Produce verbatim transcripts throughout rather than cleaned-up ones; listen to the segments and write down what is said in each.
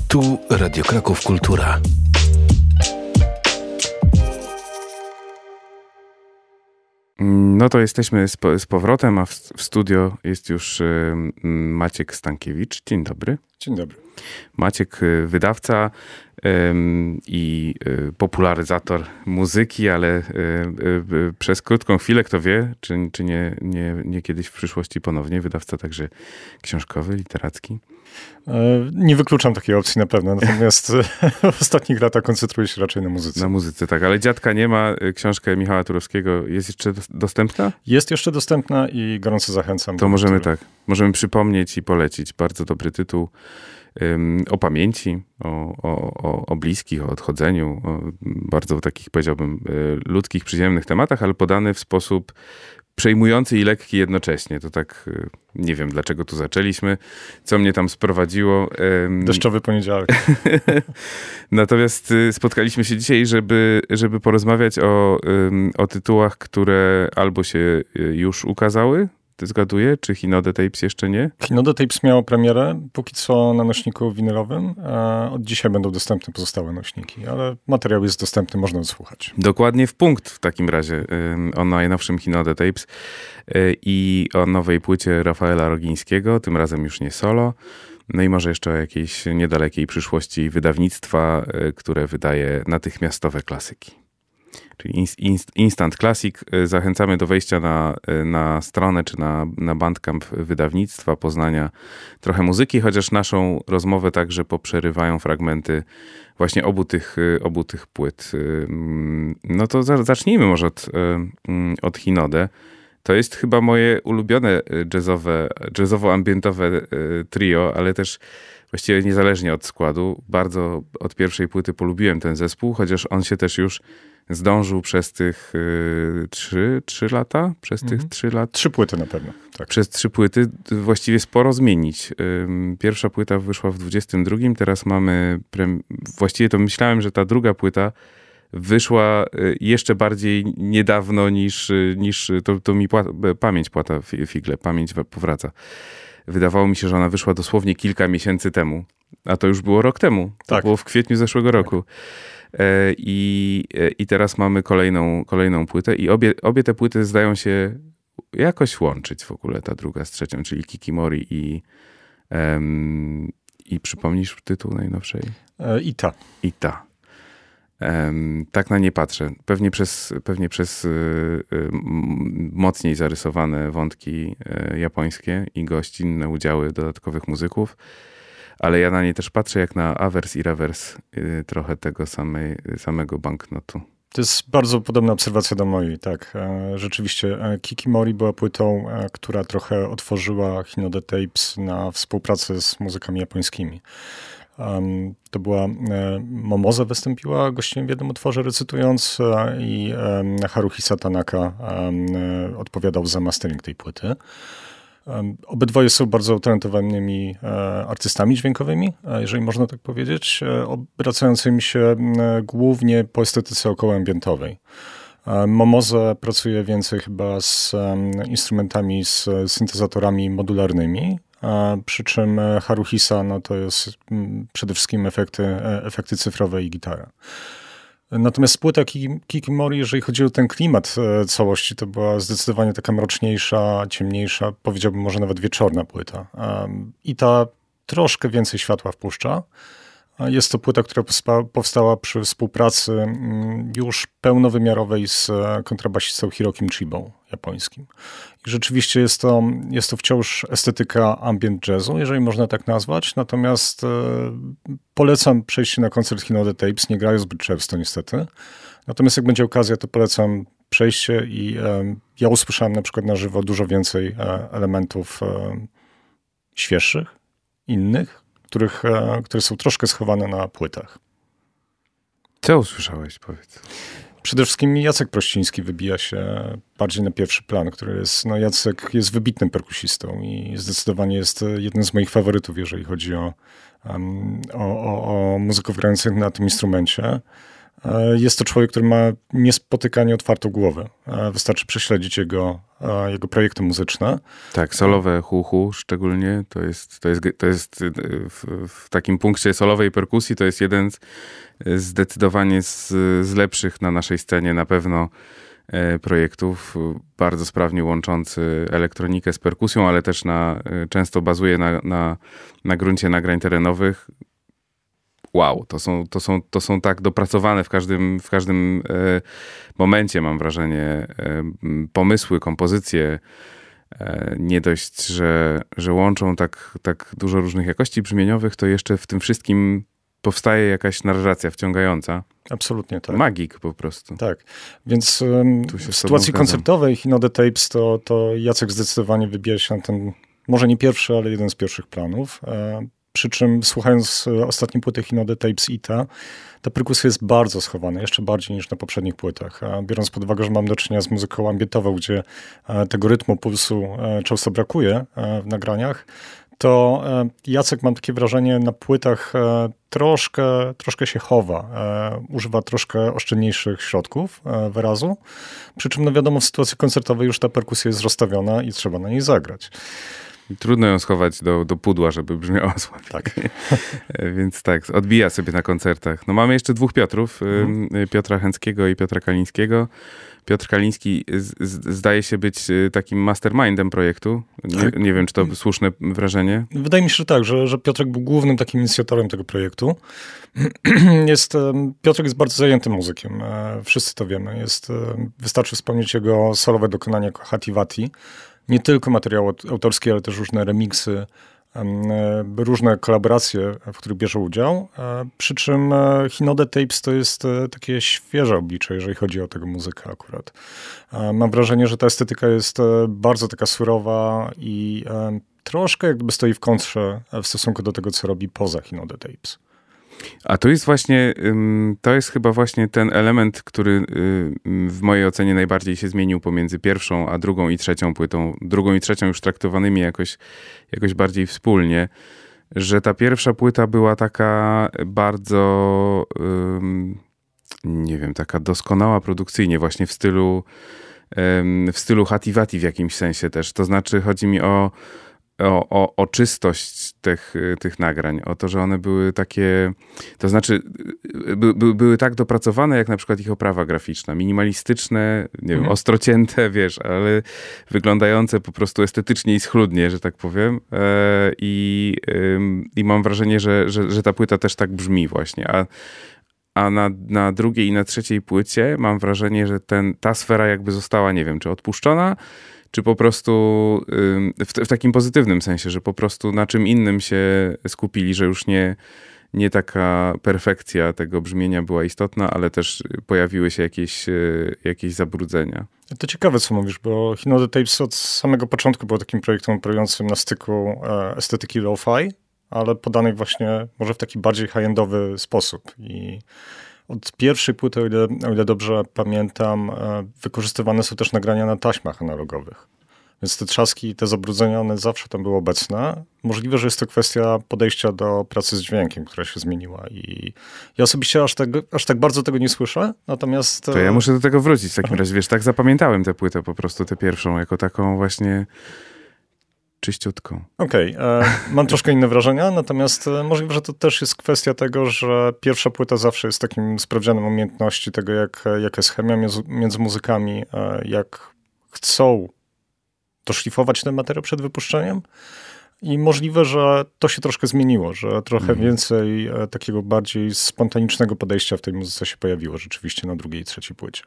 Tu Radio Kraków Kultura. No to jesteśmy z, z powrotem, a w, w studio jest już y, Maciek Stankiewicz. Dzień dobry. Dzień dobry. Maciek, y, wydawca y, i y, popularyzator muzyki, ale y, y, przez krótką chwilę, kto wie, czy, czy nie, nie, nie kiedyś w przyszłości ponownie, wydawca także książkowy, literacki. Nie wykluczam takiej opcji na pewno, natomiast w ostatnich latach koncentruję się raczej na muzyce. Na muzyce, tak, ale Dziadka nie ma. Książkę Michała Turowskiego jest jeszcze dostępna? Jest jeszcze dostępna i gorąco zachęcam. To możemy lektury. tak, możemy przypomnieć i polecić. Bardzo dobry tytuł um, o pamięci, o, o, o, o bliskich, o odchodzeniu, o bardzo takich, powiedziałbym, ludzkich, przyziemnych tematach, ale podany w sposób przejmujący i lekki jednocześnie. To tak, nie wiem dlaczego tu zaczęliśmy, co mnie tam sprowadziło. Deszczowy poniedziałek. Natomiast spotkaliśmy się dzisiaj, żeby, żeby porozmawiać o, o tytułach, które albo się już ukazały, ty zgaduję, czy Hinode Tapes jeszcze nie? Hinode Tapes miało premierę, póki co na nośniku winylowym. Od dzisiaj będą dostępne pozostałe nośniki, ale materiał jest dostępny, można odsłuchać. Dokładnie w punkt w takim razie o najnowszym Hinode Tapes i o nowej płycie Rafaela Rogińskiego, tym razem już nie solo. No i może jeszcze o jakiejś niedalekiej przyszłości wydawnictwa, które wydaje natychmiastowe klasyki. Czyli Instant Classic. Zachęcamy do wejścia na, na stronę czy na, na Bandcamp wydawnictwa Poznania Trochę Muzyki, chociaż naszą rozmowę także poprzerywają fragmenty właśnie obu tych, obu tych płyt. No to zacznijmy może od, od Hinode. To jest chyba moje ulubione jazzowe, jazzowo-ambientowe trio, ale też właściwie niezależnie od składu. Bardzo od pierwszej płyty polubiłem ten zespół, chociaż on się też już zdążył przez tych y, trzy, trzy lata? Przez tych mhm. trzy lata? Trzy płyty na pewno. Tak. Przez trzy płyty właściwie sporo zmienić. Y, pierwsza płyta wyszła w dwudziestym drugim, teraz mamy... Prem... Właściwie to myślałem, że ta druga płyta wyszła jeszcze bardziej niedawno niż... niż to, to mi płata, pamięć płata figle, pamięć powraca. Wydawało mi się, że ona wyszła dosłownie kilka miesięcy temu, a to już było rok temu. To tak. było w kwietniu zeszłego roku. I, i teraz mamy kolejną, kolejną płytę i obie, obie te płyty zdają się jakoś łączyć w ogóle, ta druga z trzecią, czyli Kikimori i um, i przypomnisz tytuł najnowszej? E, I ta. I ta. Um, tak na nie patrzę. Pewnie przez, pewnie przez y, y, mocniej zarysowane wątki y, japońskie i gościnne udziały dodatkowych muzyków. Ale ja na nie też patrzę jak na awers i rewers yy, trochę tego samej, samego banknotu. To jest bardzo podobna obserwacja do mojej, tak. E, rzeczywiście e, Kikimori była płytą, e, która trochę otworzyła Hinode Tapes na współpracę z muzykami japońskimi. Um, to była, e, Momoza wystąpiła gościnnie w jednym utworze recytując e, i e, Haruhisa Tanaka e, odpowiadał za mastering tej płyty. Obydwoje są bardzo utalentowanymi e, artystami dźwiękowymi, e, jeżeli można tak powiedzieć, e, obracającymi się e, głównie po estetyce okołoambientowej. E, Momoza pracuje więcej chyba z e, instrumentami, z syntezatorami modularnymi, e, przy czym Haruhisa no, to jest m, przede wszystkim efekty, e, efekty cyfrowe i gitara. Natomiast płyta Kikimori, jeżeli chodzi o ten klimat e, całości, to była zdecydowanie taka mroczniejsza, ciemniejsza, powiedziałbym może nawet wieczorna płyta. Um, I ta troszkę więcej światła wpuszcza. Jest to płyta, która powstała przy współpracy um, już pełnowymiarowej z kontrabasistą Hirokim Chibą japońskim. I rzeczywiście jest to, jest to wciąż estetyka ambient jazzu, jeżeli można tak nazwać. Natomiast e, polecam przejście na koncert Hinode Tapes. Nie grają zbyt często niestety. Natomiast jak będzie okazja, to polecam przejście i e, ja usłyszałem na przykład na żywo dużo więcej e, elementów e, świeższych, innych, których, e, które są troszkę schowane na płytach. Co usłyszałeś, powiedz? Przede wszystkim Jacek Prościński wybija się bardziej na pierwszy plan, który jest, no Jacek jest wybitnym perkusistą i zdecydowanie jest jednym z moich faworytów, jeżeli chodzi o, um, o, o, o muzyków grających na tym instrumencie. Jest to człowiek, który ma niespotykanie otwartą głowę. Wystarczy prześledzić jego, jego projekty muzyczne. Tak, solowe hu-hu szczególnie, to jest, to jest, to jest w, w takim punkcie solowej perkusji, to jest jeden z, zdecydowanie z, z lepszych na naszej scenie na pewno projektów, bardzo sprawnie łączący elektronikę z perkusją, ale też na, często bazuje na, na, na gruncie nagrań terenowych. Wow, to są, to są, to są tak dopracowane w każdym, w każdym e, momencie, mam wrażenie, e, pomysły, kompozycje. E, nie dość, że, że łączą tak, tak dużo różnych jakości brzmieniowych, to jeszcze w tym wszystkim powstaje jakaś narracja wciągająca. Absolutnie tak. Magik po prostu. Tak, więc um, w sytuacji koncertowej Hino the Tapes to, to Jacek zdecydowanie wybija się na ten, może nie pierwszy, ale jeden z pierwszych planów. E, Przy czym słuchając ostatniej płyty Hino the Tapes Ita, ta perkusja jest bardzo schowana, jeszcze bardziej niż na poprzednich płytach. Biorąc pod uwagę, że mam do czynienia z muzyką ambientową, gdzie tego rytmu, pulsu często brakuje w nagraniach, to Jacek, mam takie wrażenie, na płytach troszkę, troszkę się chowa. Używa troszkę oszczędniejszych środków wyrazu. Przy czym, no wiadomo, w sytuacji koncertowej już ta perkusja jest rozstawiona i trzeba na niej zagrać. Trudno ją schować do, do pudła, żeby brzmiała słabiej. Tak. Więc tak, odbija sobie na koncertach. No mamy jeszcze dwóch Piotrów, mhm. Piotra Chęckiego i Piotra Kalińskiego. Piotr Kaliński z, z, zdaje się być takim mastermindem projektu. Nie, tak. nie wiem, czy to słuszne wrażenie. Wydaje mi się, że tak, że, że Piotrek był głównym takim inicjatorem tego projektu. Jest, Piotrek jest bardzo zajętym muzykiem. Wszyscy to wiemy. Jest, wystarczy wspomnieć jego solowe dokonanie jako Hati Vati. Nie tylko materiał autorski, ale też różne remiksy, różne kolaboracje, w których bierze udział. Przy czym Hino the Tapes to jest takie świeże oblicze, jeżeli chodzi o tego muzyka akurat. Mam wrażenie, że ta estetyka jest bardzo taka surowa i troszkę jakby stoi w kontrze w stosunku do tego, co robi poza Hino the Tapes. A to jest właśnie, to jest chyba właśnie ten element, który w mojej ocenie najbardziej się zmienił pomiędzy pierwszą a drugą i trzecią płytą. Drugą i trzecią już traktowanymi jakoś, jakoś bardziej wspólnie, że ta pierwsza płyta była taka bardzo, nie wiem, taka doskonała produkcyjnie, właśnie w stylu, w stylu Hati Vati w jakimś sensie też. To znaczy chodzi mi o O, o, o czystość tych, tych nagrań, o to, że one były takie, to znaczy by, by, były tak dopracowane, jak na przykład ich oprawa graficzna, minimalistyczne, nie wiem, ostro cięte, wiesz, ale wyglądające po prostu estetycznie i schludnie, że tak powiem. E, i, ym, I mam wrażenie, że, że, że ta płyta też tak brzmi właśnie, a A na, na drugiej i na trzeciej płycie mam wrażenie, że ten, ta sfera jakby została, nie wiem, czy odpuszczona, czy po prostu w, w takim pozytywnym sensie, że po prostu na czym innym się skupili, że już nie, nie taka perfekcja tego brzmienia była istotna, ale też pojawiły się jakieś, jakieś zabrudzenia. To ciekawe, co mówisz, bo Hino the Tapes od samego początku było takim projektem operującym na styku estetyki lo-fi, ale podanej właśnie może w taki bardziej high-endowy sposób. I od pierwszej płyty, o ile, o ile dobrze pamiętam, wykorzystywane są też nagrania na taśmach analogowych. Więc te trzaski, te zabrudzenia, one zawsze tam były obecne. Możliwe, że jest to kwestia podejścia do pracy z dźwiękiem, która się zmieniła. I ja osobiście aż tak, aż tak bardzo tego nie słyszę, natomiast... To ja muszę do tego wrócić w takim razie. Wiesz, tak zapamiętałem tę płytę po prostu, tę pierwszą, jako taką właśnie... czyściutką. Okej, okay. Mam troszkę inne wrażenia, natomiast możliwe, że to też jest kwestia tego, że pierwsza płyta zawsze jest takim sprawdzianem umiejętności tego, jak, jaka jest chemia między, między muzykami, jak chcą doszlifować ten materiał przed wypuszczeniem. I możliwe, że to się troszkę zmieniło, że trochę mm. więcej takiego bardziej spontanicznego podejścia w tej muzyce się pojawiło rzeczywiście na drugiej i trzeciej płycie.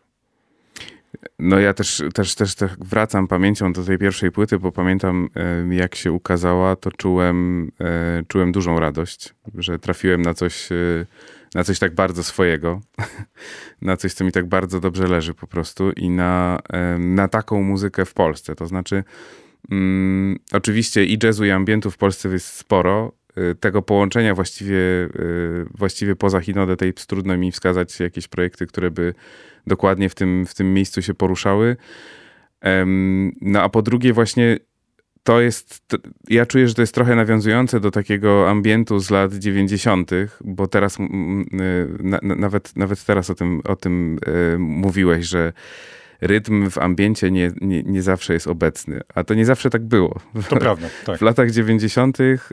No ja też, też, też tak wracam pamięcią do tej pierwszej płyty, bo pamiętam, jak się ukazała, to czułem, czułem dużą radość, że trafiłem na coś, na coś tak bardzo swojego, na coś, co mi tak bardzo dobrze leży po prostu i na, na taką muzykę w Polsce. To znaczy, um, oczywiście i jazzu, i ambientu w Polsce jest sporo. Tego połączenia właściwie, właściwie poza Hino the Tapes trudno mi wskazać jakieś projekty, które by dokładnie w tym, w tym miejscu się poruszały. No a po drugie właśnie to jest, to, ja czuję, że to jest trochę nawiązujące do takiego ambientu z lat dziewięćdziesiątych, bo teraz, na, nawet, nawet teraz o tym, o tym y, mówiłeś, że rytm w ambiencie nie, nie, nie zawsze jest obecny, a to nie zawsze tak było. To prawda, tak. W latach dziewięćdziesiątych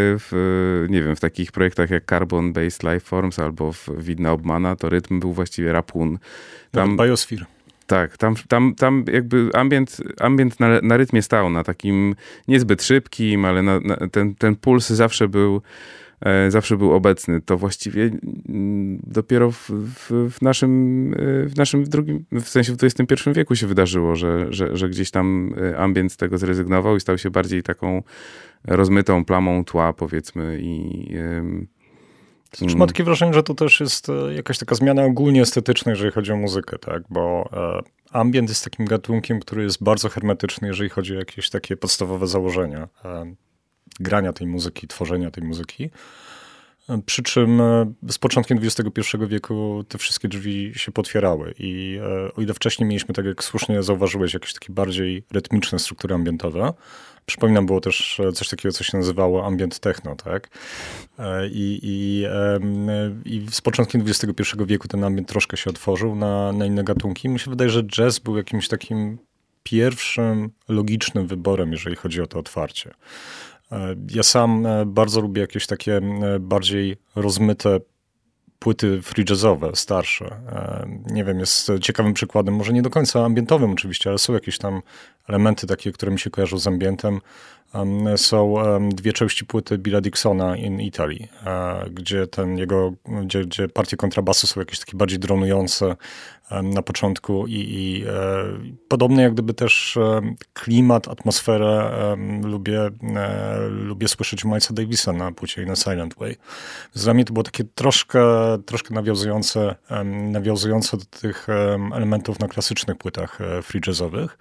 w, nie wiem, w takich projektach jak Carbon Based Lifeforms albo w Widna Obmana, to rytm był właściwie rapun. Tam Biosphere. Tak, tam, tam, tam jakby ambient, ambient na, na rytmie stał, na takim niezbyt szybkim, ale na, na ten, ten puls zawsze był, e, zawsze był obecny. To właściwie m, dopiero w, w, w naszym, w naszym drugim, w sensie w dwudziestym pierwszym wieku się wydarzyło, że, że, że gdzieś tam ambient z tego zrezygnował i stał się bardziej taką rozmytą plamą tła, powiedzmy, i e, Znaczy, mam takie wrażenie, że to też jest jakaś taka zmiana ogólnie estetyczna, jeżeli chodzi o muzykę, tak? Bo e, ambient jest takim gatunkiem, który jest bardzo hermetyczny, jeżeli chodzi o jakieś takie podstawowe założenia e, grania tej muzyki, tworzenia tej muzyki. E, przy czym e, z początkiem dwudziestego pierwszego wieku te wszystkie drzwi się potwierały i e, o ile wcześniej mieliśmy, tak jak słusznie zauważyłeś, jakieś takie bardziej rytmiczne struktury ambientowe, przypominam, było też coś takiego, co się nazywało ambient techno, tak? I, i, i z początkiem dwudziestego pierwszego wieku ten ambient troszkę się otworzył na, na inne gatunki. Mi się wydaje, że jazz był jakimś takim pierwszym logicznym wyborem, jeżeli chodzi o to otwarcie. Ja sam bardzo lubię jakieś takie bardziej rozmyte płyty free jazzowe, starsze. Nie wiem, jest ciekawym przykładem, może nie do końca ambientowym oczywiście, ale są jakieś tam elementy takie, które mi się kojarzą z ambientem. Są dwie części płyty Billa Dixona in Italy, gdzie ten jego, gdzie, gdzie partie kontrabasu są jakieś takie bardziej dronujące na początku i, i podobnie jak gdyby też klimat, atmosferę lubię, lubię słyszeć Milesa Davisa na płycie In a Silent Way. Dla mnie to było takie troszkę, troszkę nawiązujące, nawiązujące do tych elementów na klasycznych płytach free jazzowych.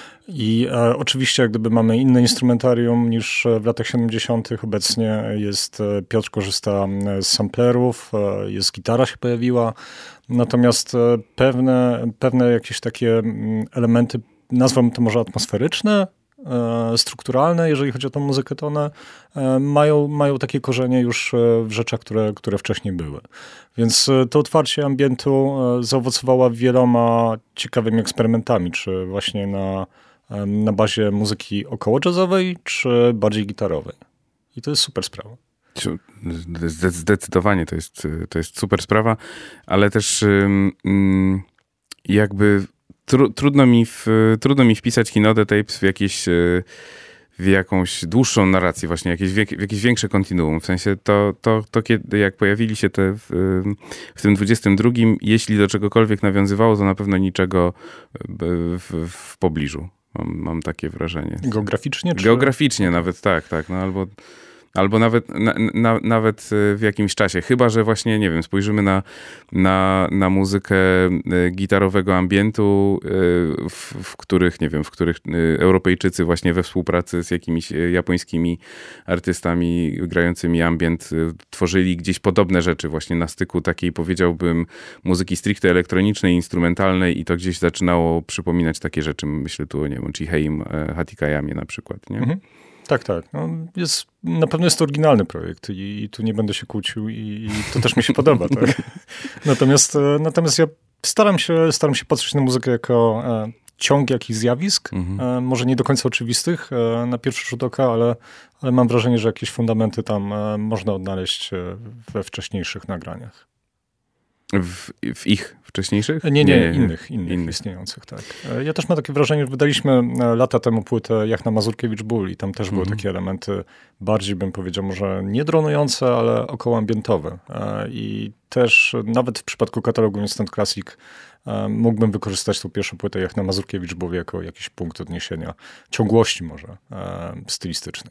I e, oczywiście jak gdyby mamy inne instrumentarium niż w latach siedemdziesiątych. Obecnie jest, Piotr korzysta z samplerów, e, jest gitara się pojawiła, natomiast e, pewne, pewne jakieś takie elementy, nazwałbym to może atmosferyczne, e, strukturalne, jeżeli chodzi o tą muzykę, to one e, mają, mają takie korzenie już w rzeczach, które, które wcześniej były. Więc to otwarcie ambientu e, zaowocowało wieloma ciekawymi eksperymentami, czy właśnie na na bazie muzyki około jazzowej, czy bardziej gitarowej. I to jest super sprawa. Zdecydowanie to jest, to jest super sprawa, ale też jakby tru, trudno, mi w, trudno mi wpisać Hinode Tapes w jakieś w jakąś dłuższą narrację, właśnie jakieś, w jakieś większe kontinuum. W sensie to, to, to kiedy, jak pojawili się te w, w tym dwudziestym drugim, jeśli do czegokolwiek nawiązywało, to na pewno niczego w, w pobliżu. Mam, mam takie wrażenie. Geograficznie? Czy... Geograficznie nawet, tak, tak. No albo, albo nawet, na, na, nawet w jakimś czasie. Chyba że właśnie, nie wiem, spojrzymy na, na, na muzykę gitarowego ambientu, w, w których, nie wiem, w których Europejczycy właśnie we współpracy z jakimiś japońskimi artystami grającymi ambient tworzyli gdzieś podobne rzeczy właśnie na styku takiej, powiedziałbym, muzyki stricte elektronicznej, instrumentalnej i to gdzieś zaczynało przypominać takie rzeczy. Myślę tu o, nie wiem, Chiheim Hatikayamie na przykład, nie? Mhm. Tak, tak. No, jest, na pewno jest to oryginalny projekt i, i tu nie będę się kłócił i, i to też mi się podoba. Tak? Natomiast, natomiast ja staram się, staram się patrzeć na muzykę jako e, ciąg jakichś zjawisk, mhm. e, może nie do końca oczywistych e, na pierwszy rzut oka, ale, ale mam wrażenie, że jakieś fundamenty tam e, można odnaleźć we wcześniejszych nagraniach. W, w ich wcześniejszych? Nie, nie, nie, nie. Innych, innych, innych istniejących, tak. Ja też mam takie wrażenie, że wydaliśmy lata temu płytę Jak na Mazurkiewicz Ból i tam też mm. były takie elementy bardziej, bym powiedział, może nie dronujące, ale okołoambientowe. I też nawet w przypadku katalogu Instant Classic mógłbym wykorzystać tą pierwszą płytę Jak na Mazurkiewicz Ból jako jakiś punkt odniesienia, ciągłości może stylistycznej.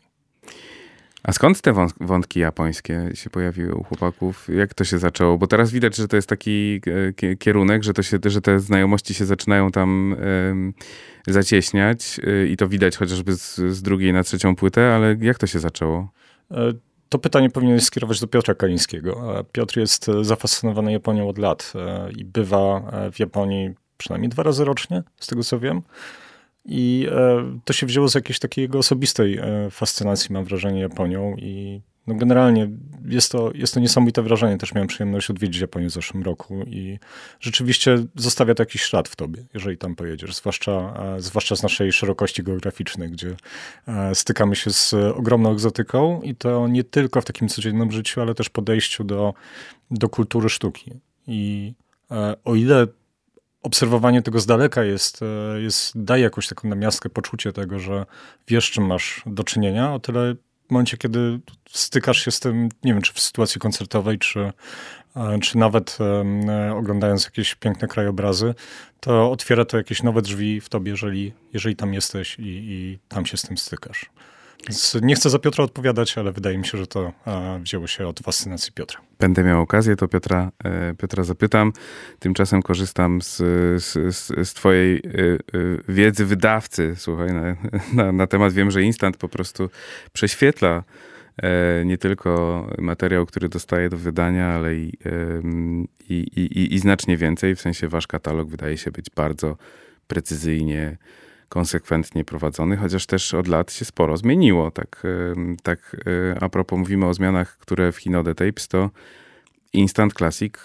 A skąd te wątki japońskie się pojawiły u chłopaków? Jak to się zaczęło? Bo teraz widać, że to jest taki kierunek, że, to się, że te znajomości się zaczynają tam y, zacieśniać y, i to widać chociażby z, z drugiej na trzecią płytę, ale jak to się zaczęło? To pytanie powinieneś skierować do Piotra Kalińskiego. Piotr jest zafascynowany Japonią od lat i bywa w Japonii przynajmniej dwa razy rocznie, z tego co wiem. I e, to się wzięło z jakiejś takiej jego osobistej e, fascynacji, mam wrażenie, Japonią. I no generalnie jest to, jest to niesamowite wrażenie. Też miałem przyjemność odwiedzić Japonię w zeszłym roku i rzeczywiście zostawia to jakiś ślad w tobie, jeżeli tam pojedziesz. Zwłaszcza, e, zwłaszcza z naszej szerokości geograficznej, gdzie e, stykamy się z ogromną egzotyką i to nie tylko w takim codziennym życiu, ale też podejściu do, do kultury sztuki. I e, o ile obserwowanie tego z daleka jest, jest, daje jakąś taką namiastkę, poczucie tego, że wiesz, czym masz do czynienia, o tyle w momencie, kiedy stykasz się z tym, nie wiem, czy w sytuacji koncertowej, czy, czy nawet um, oglądając jakieś piękne krajobrazy, to otwiera to jakieś nowe drzwi w tobie, jeżeli, jeżeli tam jesteś i, i tam się z tym stykasz. Więc nie chcę za Piotra odpowiadać, ale wydaje mi się, że to a, wzięło się od fascynacji Piotra. Będę miał okazję, to Piotra, e, Piotra zapytam. Tymczasem korzystam z, z, z, z twojej e, e, wiedzy wydawcy, słuchaj, na, na, na temat. Wiem, że Instant po prostu prześwietla e, nie tylko materiał, który dostaje do wydania, ale i, e, i, i, i znacznie więcej. W sensie wasz katalog wydaje się być bardzo precyzyjnie, konsekwentnie prowadzony, chociaż też od lat się sporo zmieniło. Tak, tak a propos mówimy o zmianach, które w Hinode Tapes, to Instant Classic,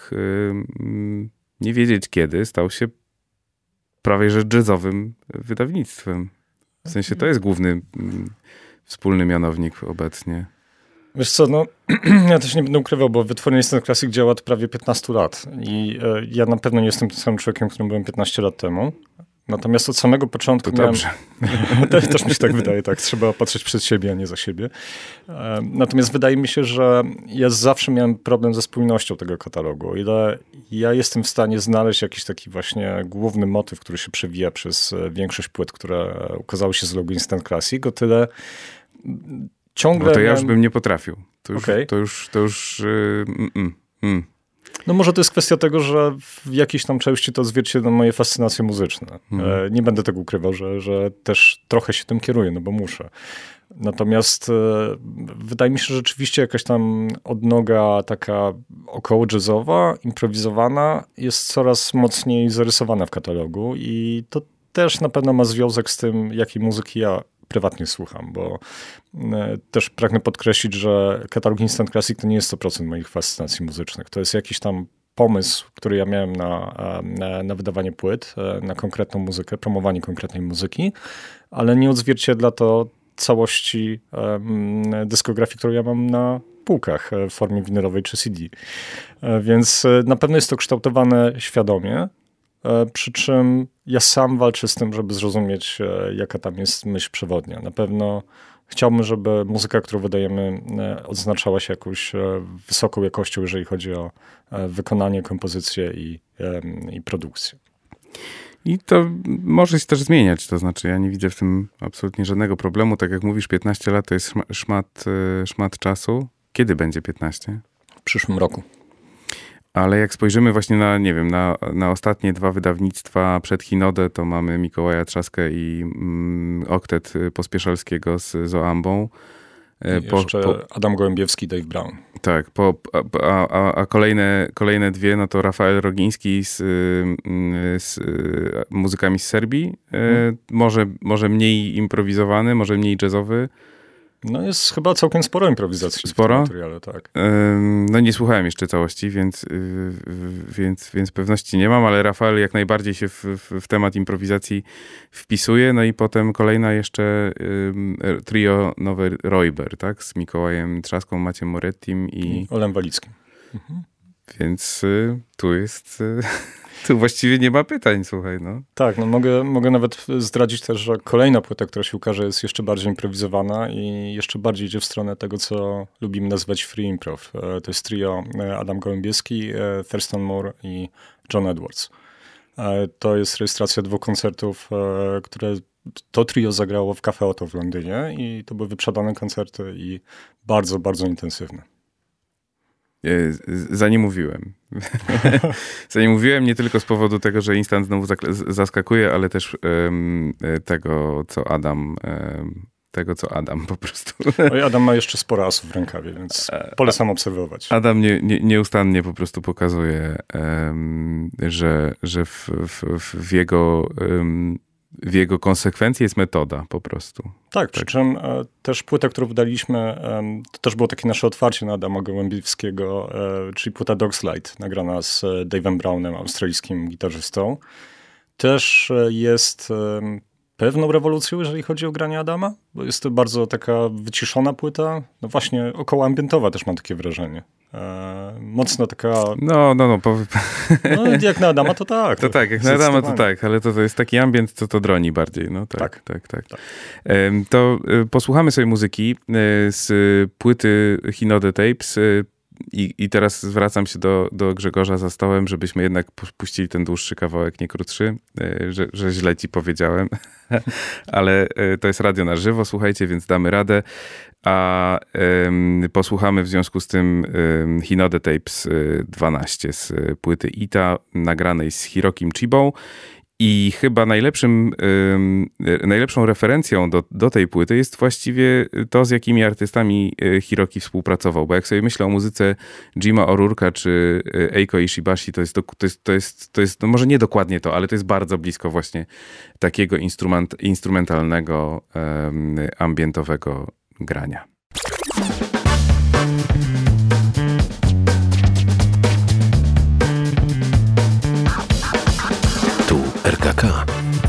nie wiedzieć kiedy, stał się prawie że jazzowym wydawnictwem. W sensie to jest główny wspólny mianownik obecnie. Wiesz co, no ja też nie będę ukrywał, bo wytwórnia Instant Classic działa od prawie piętnastu lat i e, ja na pewno nie jestem tym samym człowiekiem, którym byłem piętnaście lat temu. Natomiast od samego początku to miałem... dobrze. Też mi się tak wydaje, tak. Trzeba patrzeć przed siebie, a nie za siebie. Natomiast wydaje mi się, że ja zawsze miałem problem ze spójnością tego katalogu. O ile ja jestem w stanie znaleźć jakiś taki właśnie główny motyw, który się przewija przez większość płyt, które ukazały się z logo Instant Classic, o tyle ciągle... No to ja miałem... już bym nie potrafił. To już... Okay. To już, to już yy, mm, mm. No może to jest kwestia tego, że w jakiejś tam części to odzwierciedla moje fascynacje muzyczne. Hmm. E, nie będę tego ukrywał, że, że też trochę się tym kieruję, no bo muszę. Natomiast e, wydaje mi się, że rzeczywiście jakaś tam odnoga taka około jazzowa, improwizowana jest coraz mocniej zarysowana w katalogu i to też na pewno ma związek z tym, jakiej muzyki ja prywatnie słucham, bo e, też pragnę podkreślić, że katalog Instant Classic to nie jest sto procent moich fascynacji muzycznych. To jest jakiś tam pomysł, który ja miałem na, na, na wydawanie płyt, na konkretną muzykę, promowanie konkretnej muzyki, ale nie odzwierciedla to całości um, dyskografii, którą ja mam na półkach w formie winylowej czy C D. E, więc na pewno jest to kształtowane świadomie, przy czym ja sam walczę z tym, żeby zrozumieć, jaka tam jest myśl przewodnia. Na pewno chciałbym, żeby muzyka, którą wydajemy, odznaczała się jakąś wysoką jakością, jeżeli chodzi o wykonanie, kompozycję i, i produkcję. I to może się też zmieniać, to znaczy ja nie widzę w tym absolutnie żadnego problemu. Tak jak mówisz, piętnaście lat to jest szmat, szmat czasu. Kiedy będzie piętnaście? W przyszłym roku. Ale jak spojrzymy właśnie na, nie wiem, na, na ostatnie dwa wydawnictwa przed Hinodę, to mamy Mikołaja Trzaskę i mm, Oktet Pospieszalskiego z Zoambą. I po, jeszcze po, Adam Gołębiewski, Dave Brown. Tak, po, a, a, a kolejne, kolejne dwie, no to Rafael Rogiński z, z muzykami z Serbii. Hmm. Może, może mniej improwizowany, może mniej jazzowy. No jest chyba całkiem sporo improwizacji sporo? w tym materiale, tak. No nie słuchałem jeszcze całości, więc, więc, więc pewności nie mam, ale Rafael jak najbardziej się w, w, w temat improwizacji wpisuje. No i potem kolejna jeszcze trio Nowe Roiber, tak? Z Mikołajem Trzaską, Maciem Morettim i... I Olem Walickim. Mhm. Więc tu jest... Tu właściwie nie ma pytań, słuchaj, no. Tak, no mogę, mogę nawet zdradzić też, że kolejna płyta, która się ukaże, jest jeszcze bardziej improwizowana i jeszcze bardziej idzie w stronę tego, co lubimy nazywać free improv. To jest trio Adam Gołębieski, Thurston Moore i John Edwards. To jest rejestracja dwóch koncertów, które to trio zagrało w Cafe Otto w Londynie i to były wyprzedane koncerty i bardzo, bardzo intensywne. Zaniemówiłem. Zaniemówiłem nie tylko z powodu tego, że Instant znowu zaskakuje, ale też um, tego, co Adam... Um, tego, co Adam po prostu. Oj, Adam ma jeszcze sporo asów w rękawie, więc polecam obserwować. Adam nie, nie, nieustannie po prostu pokazuje, um, że, że w, w, w jego um, w jego konsekwencji jest metoda po prostu. Tak, przy czym e, też płyta, którą wydaliśmy, e, to też było takie nasze otwarcie na Adama Gołębiewskiego, e, czyli płyta Dogslide, nagrana z Dave'em Brownem, australijskim gitarzystą. Też e, jest e, pewną rewolucją, jeżeli chodzi o granie Adama, bo jest to bardzo taka wyciszona płyta, no właśnie około ambientowa też mam takie wrażenie. E, mocno taka... No, no, no. Po... no jak na Adama to tak. To tak, jak na Adama to tak, ale to, to jest taki ambient, co to droni bardziej. No tak, tak, tak. tak. tak. E, to e, posłuchamy sobie muzyki e, z płyty Hinode Tapes. E, I, I teraz zwracam się do, do Grzegorza za stołem, żebyśmy jednak puścili ten dłuższy kawałek, nie krótszy, że, że źle ci powiedziałem, ale to jest radio na żywo, słuchajcie, więc damy radę, a um, posłuchamy w związku z tym um, Hinode Tapes dwanaście z płyty Ita, nagranej z Hirokim Chibą. I chyba najlepszym, y, najlepszą referencją do, do tej płyty jest właściwie to, z jakimi artystami Hiroki współpracował. Bo jak sobie myślę o muzyce Jima O'Rourke'a czy Eiko Ishibashi, to jest, to, to jest, to jest, to jest no może nie dokładnie to, ale to jest bardzo blisko właśnie takiego instrument, instrumentalnego, um, ambientowego grania. R K K.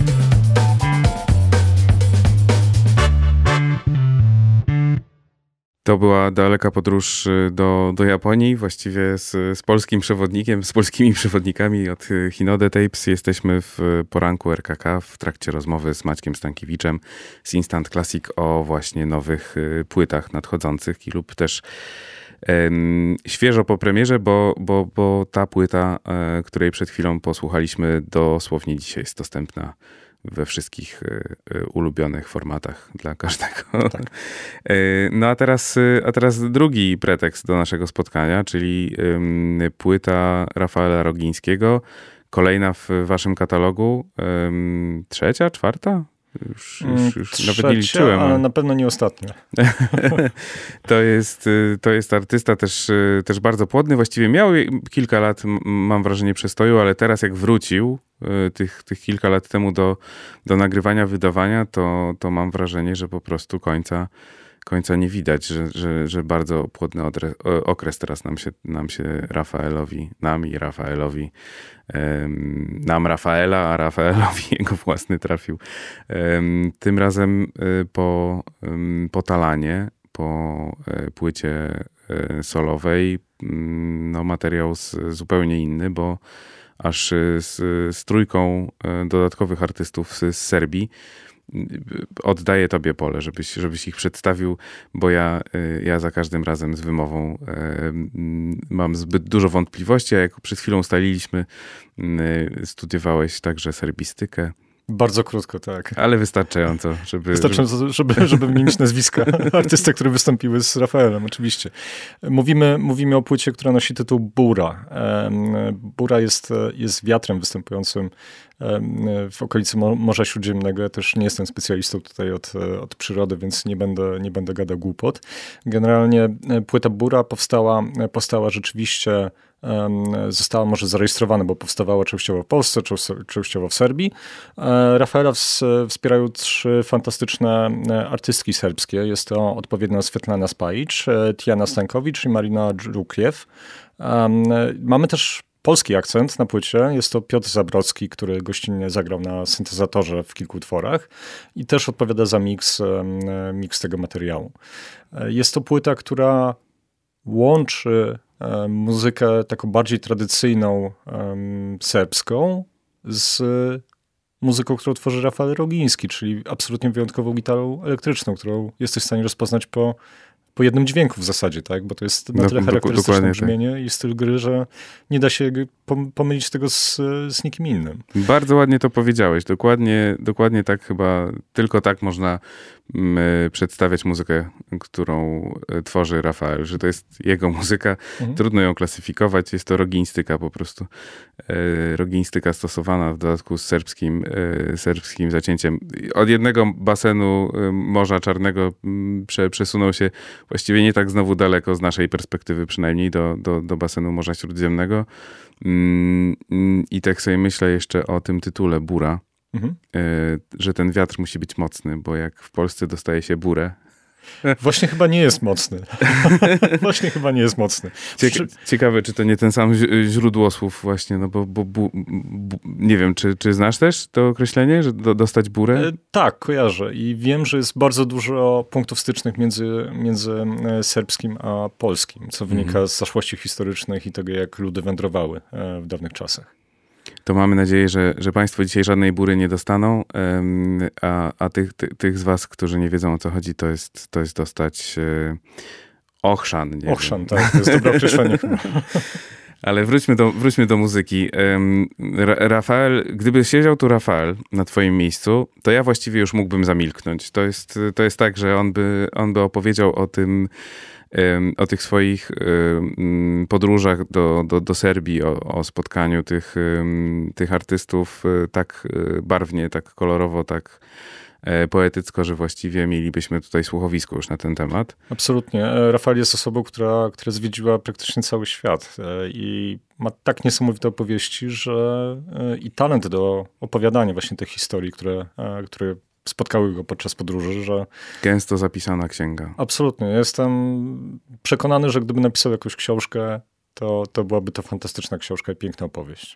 To była daleka podróż do, do Japonii, właściwie z, z polskim przewodnikiem, z polskimi przewodnikami od Hinode Tapes. Jesteśmy w poranku R K K w trakcie rozmowy z Maćkiem Stankiewiczem z Instant Classic o właśnie nowych płytach nadchodzących i lub też um, świeżo po premierze, bo, bo, bo ta płyta, e, której przed chwilą posłuchaliśmy, dosłownie dzisiaj jest dostępna we wszystkich y, y, ulubionych formatach dla każdego. Tak. y, no a teraz, y, a teraz drugi pretekst do naszego spotkania, czyli y, płyta Rafaela Rogińskiego. Kolejna w waszym katalogu. Y, trzecia, czwarta? Już, już, już Trzecia, nawet nie liczyłem. Ale na pewno nie ostatnia. to, jest, to jest artysta też, też bardzo płodny. Właściwie miał kilka lat, mam wrażenie, przestoju, ale teraz jak wrócił tych, tych kilka lat temu do, do nagrywania, wydawania, to, to mam wrażenie, że po prostu końca, końca nie widać, że, że, że bardzo płodny odre, okres teraz nam się, nam się Rafaelowi, nam i Rafaelowi, um, nam Rafaela, a Rafaelowi jego własny trafił. Um, tym razem y, po, um, po Talanie, po y, płycie y, solowej, y, no materiał z, zupełnie inny, bo aż z, z trójką y, dodatkowych artystów z, z Serbii. Oddaję tobie pole, żebyś, żebyś ich przedstawił, bo ja, ja za każdym razem z wymową mam zbyt dużo wątpliwości, a jak przed chwilą ustaliliśmy, studiowałeś także serbistykę. Bardzo krótko, tak. Ale wystarczająco, żeby... Wystarczająco, żeby, żeby, żeby wymienić nazwiska artystek, które wystąpiły z Rafaelem, oczywiście. Mówimy, mówimy o płycie, która nosi tytuł Bura. Bura jest, jest wiatrem występującym w okolicy Morza Śródziemnego. Ja też nie jestem specjalistą tutaj od, od przyrody, więc nie będę, nie będę gadał głupot. Generalnie płyta Bura powstała, powstała rzeczywiście, została może zarejestrowana, bo powstawała częściowo w Polsce, częściowo w Serbii. Rafaela wspierają trzy fantastyczne artystki serbskie. Jest to odpowiednio Svetlana Spajić, Tijana Stankowicz i Marina Dżukiew. Mamy też polski akcent na płycie. Jest to Piotr Zabrocki, który gościnnie zagrał na syntezatorze w kilku utworach i też odpowiada za miks, miks tego materiału. Jest to płyta, która łączy muzykę taką bardziej tradycyjną, um, serbską z muzyką, którą tworzy Rafael Rogiński, czyli absolutnie wyjątkową gitarą elektryczną, którą jesteś w stanie rozpoznać po, po jednym dźwięku w zasadzie, tak? Bo to jest na tyle charakterystyczne brzmienie tak. I styl gry, że nie da się pomylić tego z, z nikim innym. Bardzo ładnie to powiedziałeś. Dokładnie, dokładnie tak chyba, tylko tak można przedstawiać muzykę, którą tworzy Rafael, że to jest jego muzyka. Mhm. Trudno ją klasyfikować. Jest to rogiństyka po prostu. Rogiństyka stosowana w dodatku z serbskim, serbskim zacięciem. Od jednego basenu Morza Czarnego przesunął się właściwie nie tak znowu daleko z naszej perspektywy przynajmniej do, do, do basenu Morza Śródziemnego. I tak sobie myślę jeszcze o tym tytule Bura. mhm. że ten wiatr musi być mocny, bo jak w Polsce dostaje się burę, Właśnie chyba nie jest mocny. Właśnie chyba nie jest mocny. Cieka- ciekawe, czy to nie ten sam źródło słów właśnie, no bo, bo bu, bu, nie wiem, czy, czy znasz też to określenie, że do, dostać burę? E, tak, kojarzę i wiem, że jest bardzo dużo punktów stycznych między, między serbskim a polskim, co wynika mm. z zaszłości historycznych i tego, jak ludy wędrowały w dawnych czasach. To mamy nadzieję, że, że państwo dzisiaj żadnej bury nie dostaną, a, a tych, ty, tych z was, którzy nie wiedzą, o co chodzi, to jest, to jest dostać ochrzan. Nie ochrzan, wiem. tak, to jest dobre określenie chyba. Ale wróćmy do, wróćmy do muzyki. Ra- Rafael, gdyby siedział tu Rafael na twoim miejscu, to ja właściwie już mógłbym zamilknąć. To jest, to jest tak, że on by, on by opowiedział o tym, o tych swoich podróżach do, do, do Serbii, o, o spotkaniu tych, tych artystów tak barwnie, tak kolorowo, tak poetycko, że właściwie mielibyśmy tutaj słuchowisko już na ten temat. Absolutnie. Rafael jest osobą, która, która zwiedziła praktycznie cały świat i ma tak niesamowite opowieści, że i talent do opowiadania właśnie tych historii, które, które spotkały go podczas podróży, że... Gęsto zapisana księga. Absolutnie. Jestem przekonany, że gdyby napisał jakąś książkę, to, to byłaby to fantastyczna książka i piękna opowieść.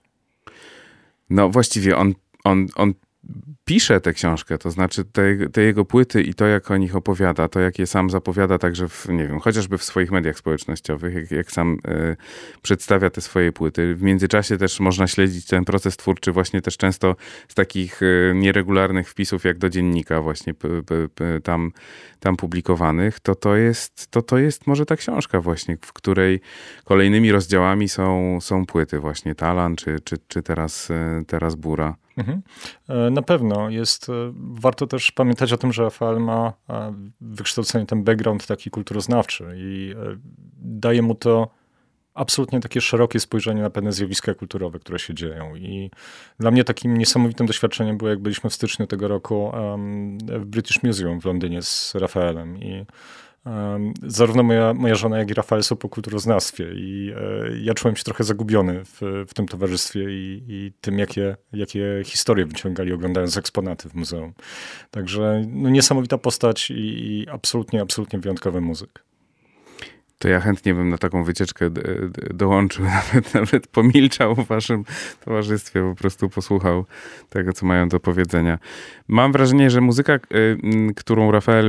No właściwie on, on, on pisze tę książkę, to znaczy te, te jego płyty i to, jak o nich opowiada, to jak je sam zapowiada także, w, nie wiem, chociażby w swoich mediach społecznościowych, jak, jak sam y, przedstawia te swoje płyty. W międzyczasie też można śledzić ten proces twórczy właśnie też często z takich y, nieregularnych wpisów, jak do dziennika właśnie p, p, p, tam, tam publikowanych, to to jest, to to jest może ta książka właśnie, w której kolejnymi rozdziałami są, są płyty właśnie Talan, czy, czy, czy teraz, y, teraz Bura. Mhm. Na pewno jest, warto też pamiętać o tym, że Rafael ma wykształcenie, ten background taki kulturoznawczy i daje mu to absolutnie takie szerokie spojrzenie na pewne zjawiska kulturowe, które się dzieją. I dla mnie takim niesamowitym doświadczeniem było, jak byliśmy w styczniu tego roku w British Museum w Londynie z Rafaelem i Um, zarówno moja, moja żona, jak i Rafael są po kulturoznawstwie i e, ja czułem się trochę zagubiony w, w tym towarzystwie i, i tym, jakie, jakie historie wyciągali, oglądając eksponaty w muzeum. Także no, niesamowita postać i, i absolutnie, absolutnie wyjątkowy muzyk. To ja chętnie bym na taką wycieczkę d- d- dołączył, nawet, nawet pomilczał w waszym towarzystwie, po prostu posłuchał tego, co mają do powiedzenia. Mam wrażenie, że muzyka, y, którą Rafael y,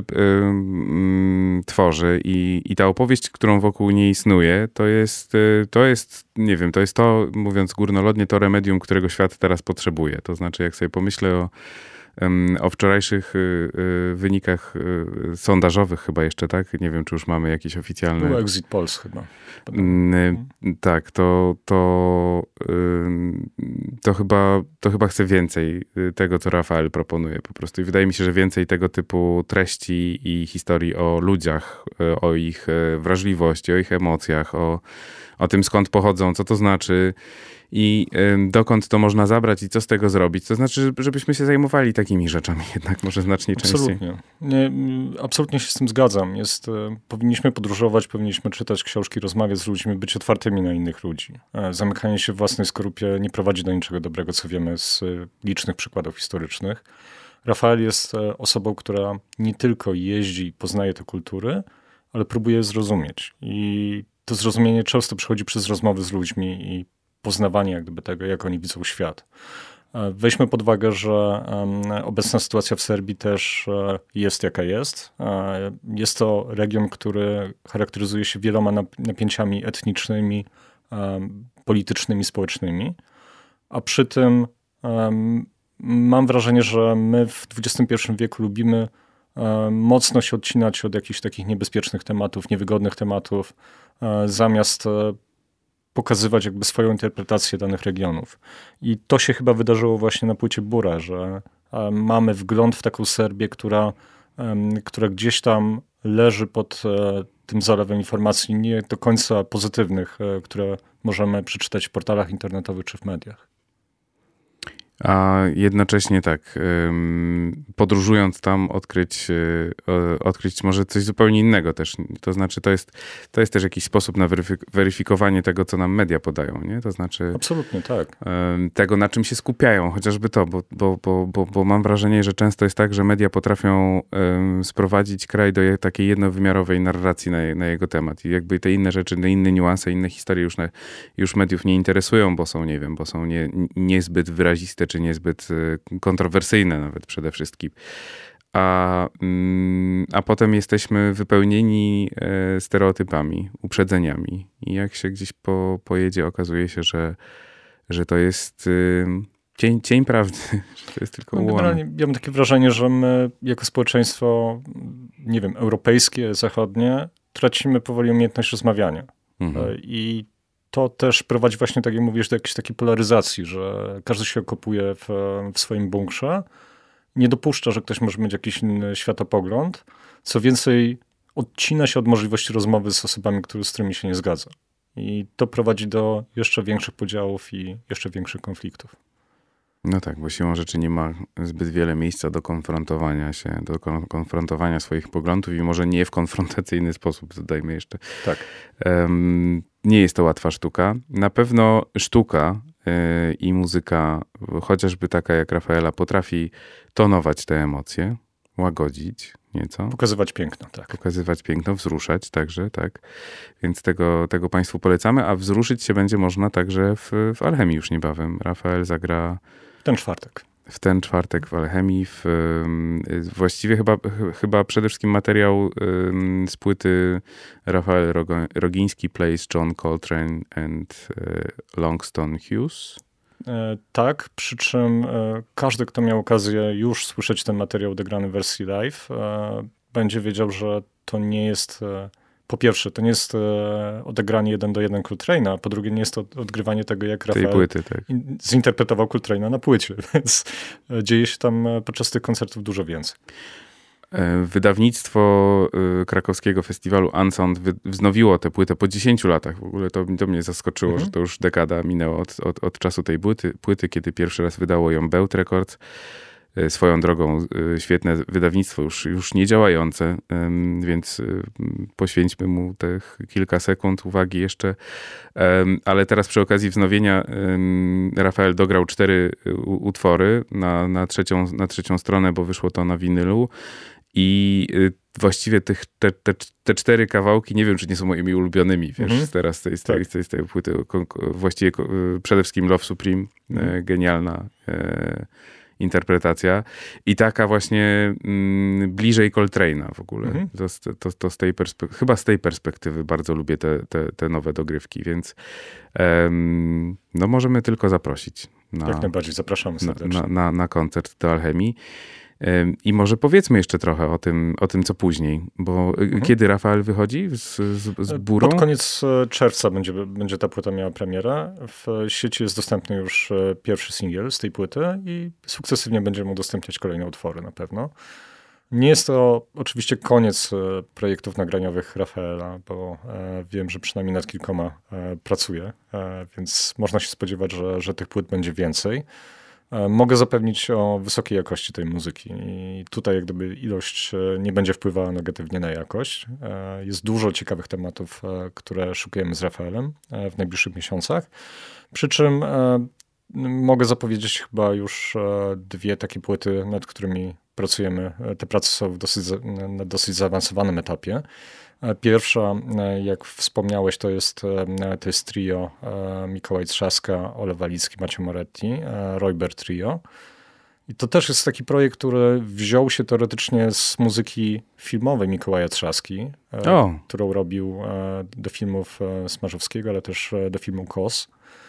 y, tworzy i, i ta opowieść, którą wokół niej snuje, to jest, y, to jest, nie wiem, to jest to, mówiąc górnolotnie, to remedium, którego świat teraz potrzebuje. To znaczy, jak sobie pomyślę o o wczorajszych wynikach sondażowych chyba jeszcze, tak? Nie wiem, czy już mamy jakieś oficjalne... Był Exit Polls chyba. Hmm. Tak, to, to, to, chyba, to chyba chcę więcej tego, co Rafael proponuje po prostu. I wydaje mi się, że więcej tego typu treści i historii o ludziach, o ich wrażliwości, o ich emocjach, o, o tym, skąd pochodzą, co to znaczy i y, dokąd to można zabrać i co z tego zrobić. To znaczy, żebyśmy się zajmowali takimi rzeczami jednak może znacznie częściej. Absolutnie. Nie, absolutnie się z tym zgadzam. Jest, powinniśmy podróżować, powinniśmy czytać książki, rozmawiać z ludźmi, być otwartymi na innych ludzi. Zamykanie się w własnej skorupie nie prowadzi do niczego dobrego, co wiemy z licznych przykładów historycznych. Rafael jest osobą, która nie tylko jeździ i poznaje te kultury, ale próbuje je zrozumieć. I to zrozumienie często przychodzi przez rozmowy z ludźmi i poznawanie jak gdyby tego, jak oni widzą świat. Weźmy pod uwagę, że obecna sytuacja w Serbii też jest jaka jest. Jest to region, który charakteryzuje się wieloma napięciami etnicznymi, politycznymi, społecznymi, a przy tym mam wrażenie, że my w dwudziestym pierwszym wieku lubimy mocno się odcinać od jakichś takich niebezpiecznych tematów, niewygodnych tematów, zamiast pokazywać jakby swoją interpretację danych regionów. I to się chyba wydarzyło właśnie na płycie Bura, że mamy wgląd w taką Serbię, która, która gdzieś tam leży pod tym zalewem informacji nie do końca pozytywnych, które możemy przeczytać w portalach internetowych czy w mediach. A jednocześnie tak, podróżując tam, odkryć, odkryć może coś zupełnie innego też. To znaczy, to jest, to jest też jakiś sposób na weryfikowanie tego, co nam media podają, nie? To znaczy... Absolutnie, tak. Tego, na czym się skupiają, chociażby to, bo, bo, bo, bo, bo mam wrażenie, że często jest tak, że media potrafią sprowadzić kraj do takiej jednowymiarowej narracji na, na jego temat. I jakby te inne rzeczy, te inne niuanse, inne historie już, na, już mediów nie interesują, bo są, nie wiem, bo są nie, niezbyt wyraziste, czy niezbyt kontrowersyjne nawet przede wszystkim. A, a potem jesteśmy wypełnieni stereotypami, uprzedzeniami. I jak się gdzieś po, pojedzie, okazuje się, że, że to jest cień, cień prawdy, że to jest tylko ułam. Generalnie ja mam takie wrażenie, że my jako społeczeństwo, nie wiem, europejskie, zachodnie, tracimy powoli umiejętność rozmawiania. Mhm. I to też prowadzi właśnie, tak jak mówisz, do jakiejś takiej polaryzacji, że każdy się okopuje w, w swoim bunkrze, nie dopuszcza, że ktoś może mieć jakiś inny światopogląd. Co więcej, odcina się od możliwości rozmowy z osobami, który, z którymi się nie zgadza. I to prowadzi do jeszcze większych podziałów i jeszcze większych konfliktów. No tak, bo siłą rzeczy nie ma zbyt wiele miejsca do konfrontowania się, do konfrontowania swoich poglądów i może nie w konfrontacyjny sposób, dodajmy jeszcze. Tak. Um, nie jest to łatwa sztuka. Na pewno sztuka yy, i muzyka, chociażby taka jak Rafaela, potrafi tonować te emocje, łagodzić nieco. Pokazywać piękno, tak. Pokazywać piękno, wzruszać także, tak. Więc tego, tego Państwu polecamy, a wzruszyć się będzie można także w, w Alchemii już niebawem. Rafael zagra... Ten czwartek. W ten czwartek w Alchemii. W, właściwie chyba, chyba przede wszystkim materiał z płyty Rafael Rogiński plays John Coltrane and Langston Hughes. E, tak, przy czym e, każdy, kto miał okazję już słyszeć ten materiał odegrany w wersji live, e, będzie wiedział, że to nie jest... E, po pierwsze, to nie jest e, odegranie jeden do jeden Coltrane'a, a po drugie nie jest to odgrywanie tego, jak Rafael płyty, tak. in, zinterpretował Coltrane'a na płycie, więc e, dzieje się tam e, podczas tych koncertów dużo więcej. Wydawnictwo krakowskiego festiwalu Unsound wznowiło tę płytę po dziesięciu latach. W ogóle to, to mnie zaskoczyło, mhm. że to już dekada minęła od, od, od czasu tej płyty, płyty, kiedy pierwszy raz wydało ją Bełt Records. Swoją drogą świetne wydawnictwo, już, już nie działające, więc poświęćmy mu tych kilka sekund uwagi jeszcze. Ale teraz przy okazji wznowienia Rafael dograł cztery utwory na, na, trzecią, na trzecią stronę, bo wyszło to na winylu. I właściwie tych, te, te, te cztery kawałki, nie wiem, czy nie są moimi ulubionymi, wiesz, mm-hmm. teraz z tej, z, tej, z, tej, z tej płyty. Właściwie przede wszystkim Love Supreme, mm. genialna e, interpretacja. I taka właśnie mm, bliżej Coltrane'a w ogóle. Mm-hmm. To, to, to z tej perspek- chyba z tej perspektywy bardzo lubię te, te, te nowe dogrywki, więc um, no możemy tylko zaprosić. Na, Jak najbardziej, zapraszamy serdecznie. Na, na, na koncert do Alchemii. I może powiedzmy jeszcze trochę o tym, o tym co później, bo mhm. kiedy Rafael wychodzi z, z, z Burą? Pod koniec czerwca będzie, będzie ta płyta miała premierę. W sieci jest dostępny już pierwszy singiel z tej płyty i sukcesywnie będziemy udostępniać kolejne utwory na pewno. Nie jest to oczywiście koniec projektów nagraniowych Rafaela, bo wiem, że przynajmniej nad kilkoma pracuje, więc można się spodziewać, że, że tych płyt będzie więcej. Mogę zapewnić o wysokiej jakości tej muzyki i tutaj jak gdyby ilość nie będzie wpływała negatywnie na jakość. Jest dużo ciekawych tematów, które szukujemy z Rafaelem w najbliższych miesiącach. Przy czym mogę zapowiedzieć chyba już dwie takie płyty, nad którymi pracujemy. Te prace są w dosyć, na dosyć zaawansowanym etapie. Pierwsza, jak wspomniałeś, to jest, to jest trio Mikołaj Trzaska, Ole Walicki, Maciej Moretti, Royber Trio. I to też jest taki projekt, który wziął się teoretycznie z muzyki filmowej Mikołaja Trzaski, o. którą robił do filmów Smarzowskiego, ale też do filmu Kos.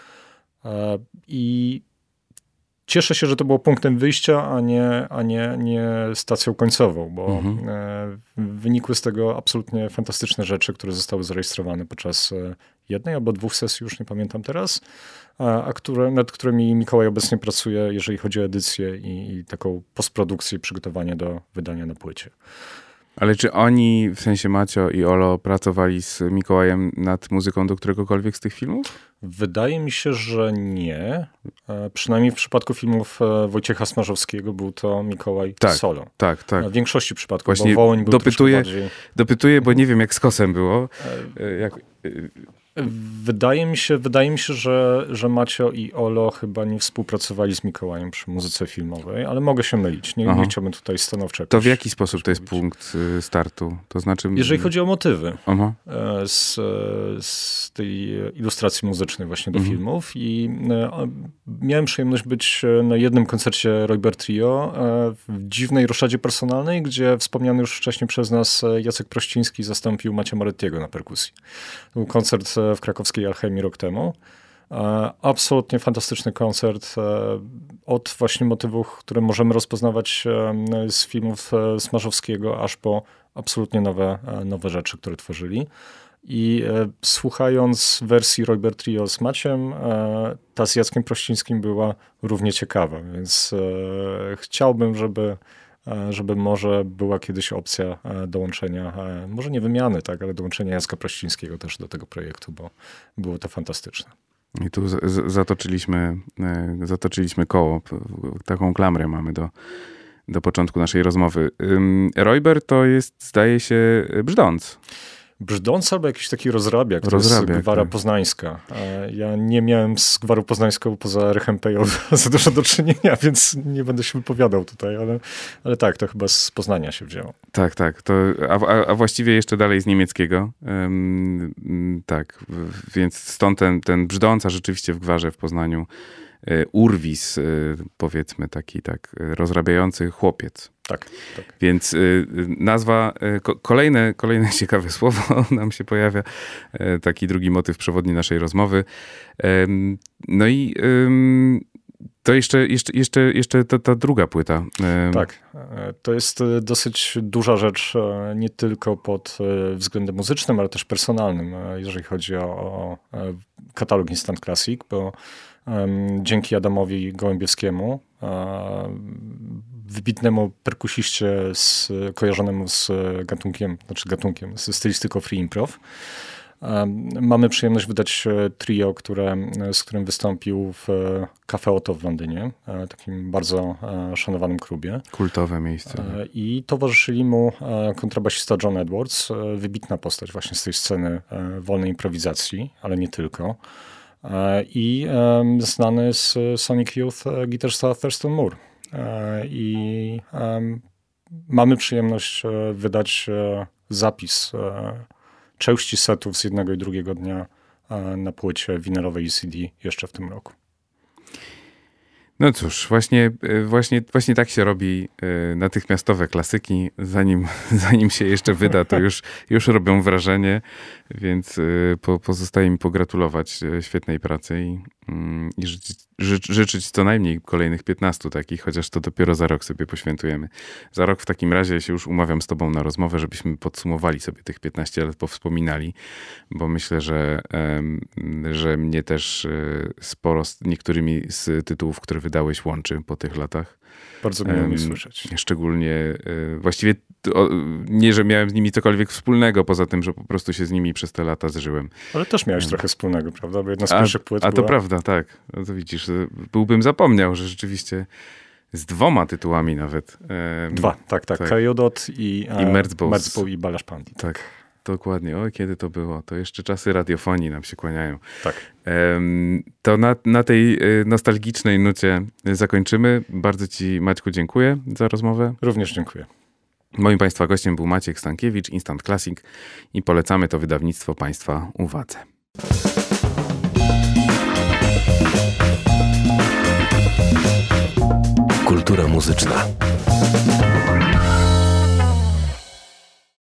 I cieszę się, że to było punktem wyjścia, a nie, a nie, nie stacją końcową, bo mhm. wynikły z tego absolutnie fantastyczne rzeczy, które zostały zarejestrowane podczas jednej albo dwóch sesji, już nie pamiętam teraz, a które, nad którymi Mikołaj obecnie pracuje, jeżeli chodzi o edycję i, i taką postprodukcję i przygotowanie do wydania na płycie. Ale czy oni, w sensie Macio i Olo, pracowali z Mikołajem nad muzyką do któregokolwiek z tych filmów? Wydaje mi się, że nie. E, przynajmniej w przypadku filmów e, Wojciecha Smarzowskiego był to Mikołaj tak, solo. Tak, tak. W większości przypadków, Właśnie bo Wołyń był dopytuję, bardziej... dopytuję, bo nie wiem jak z Kosem było. E, jak... Wydaje mi się, wydaje mi się, że, że Macio i Olo chyba nie współpracowali z Mikołajem przy muzyce filmowej, ale mogę się mylić. Nie, nie chciałbym tutaj stanowczo. To w jaki sposób to jest punkt startu? To znaczy... Jeżeli chodzi o motywy Aha. z, z tej ilustracji muzycznej właśnie do mhm. filmów i miałem przyjemność być na jednym koncercie Roybert Trio w dziwnej roszadzie personalnej, gdzie wspomniany już wcześniej przez nas Jacek Prościński zastąpił Macia Morettiego na perkusji. To był koncert w krakowskiej Alchemii rok temu. Absolutnie fantastyczny koncert od właśnie motywów, które możemy rozpoznawać z filmów Smarzowskiego, aż po absolutnie nowe, nowe rzeczy, które tworzyli. I słuchając wersji Roybert Trio z Maciem, ta z Jackiem Prościńskim była równie ciekawa, więc chciałbym, żeby żeby może była kiedyś opcja dołączenia, może nie wymiany, tak, ale dołączenia Jacka Prościńskiego też do tego projektu, bo było to fantastyczne. I tu z- z- zatoczyliśmy, zatoczyliśmy koło, taką klamrę mamy do, do początku naszej rozmowy. Roybert to jest, zdaje się, Brzdąc. Brzdąc albo jakiś taki rozrabiak, to rozrabiak, jest Gwara tak. Poznańska. Ja nie miałem z Gwarą Poznańską poza Rechem Pejo za dużo do czynienia, więc nie będę się wypowiadał tutaj, ale, ale tak, to chyba z Poznania się wzięło. Tak, tak. To, a, a właściwie jeszcze dalej z niemieckiego. Um, tak, więc stąd ten, ten Brzdąca rzeczywiście w Gwarze w Poznaniu. Urwis, powiedzmy, taki tak rozrabiający chłopiec. Tak, tak. Więc y, nazwa, y, ko, kolejne, kolejne ciekawe słowo nam się pojawia. Y, taki drugi motyw przewodni naszej rozmowy. Y, no i y, to jeszcze, jeszcze, jeszcze, jeszcze ta, ta druga płyta. Y, tak, to jest dosyć duża rzecz, nie tylko pod względem muzycznym, ale też personalnym, jeżeli chodzi o, o katalog Instant Classic, bo um, dzięki Adamowi Gołębiewskiemu, wybitnemu perkusiście z, kojarzonemu z gatunkiem, znaczy gatunkiem, z stylistyką free improv. Mamy przyjemność wydać trio, które, z którym wystąpił w Cafe Otto w Londynie, takim bardzo szanowanym klubie. Kultowe miejsce. I towarzyszyli mu kontrabasista John Edwards, wybitna postać właśnie z tej sceny wolnej improwizacji, ale nie tylko. I znany z Sonic Youth gitarzysta Thurston Moore. I mamy przyjemność wydać zapis części setów z jednego i drugiego dnia na płycie winylowej E C D jeszcze w tym roku. No cóż, właśnie, właśnie, właśnie tak się robi natychmiastowe klasyki. Zanim, zanim się jeszcze wyda, to już, już robią wrażenie, więc po, pozostaje mi pogratulować świetnej pracy i, i życzyć, ży, życzyć co najmniej kolejnych piętnastu takich, chociaż to dopiero za rok sobie poświętujemy. Za rok w takim razie się już umawiam z tobą na rozmowę, żebyśmy podsumowali sobie tych piętnaście lat, powspominali, bo myślę, że, że mnie też sporo z niektórymi z tytułów, które wydałeś, łączy po tych latach. Bardzo miło mi słyszeć. Szczególnie, właściwie nie, że miałem z nimi cokolwiek wspólnego, poza tym, że po prostu się z nimi przez te lata zżyłem. Ale też miałeś trochę wspólnego, prawda? Bo jedna z pierwszych płyt A, a była... to prawda, tak. No to widzisz, byłbym zapomniał, że rzeczywiście z dwoma tytułami nawet. Dwa, tak, tak. tak. Kajodot i, I Merzbow. Merzbow i Balasz Pandit. Tak. Dokładnie. O, kiedy to było? To jeszcze czasy radiofonii nam się kłaniają. Tak. Um, to na, na tej nostalgicznej nucie zakończymy. Bardzo ci, Maćku, dziękuję za rozmowę. Również dziękuję. Moim Państwa gościem był Maciek Stankiewicz, Instant Classic i polecamy to wydawnictwo Państwa uwadze. Kultura muzyczna.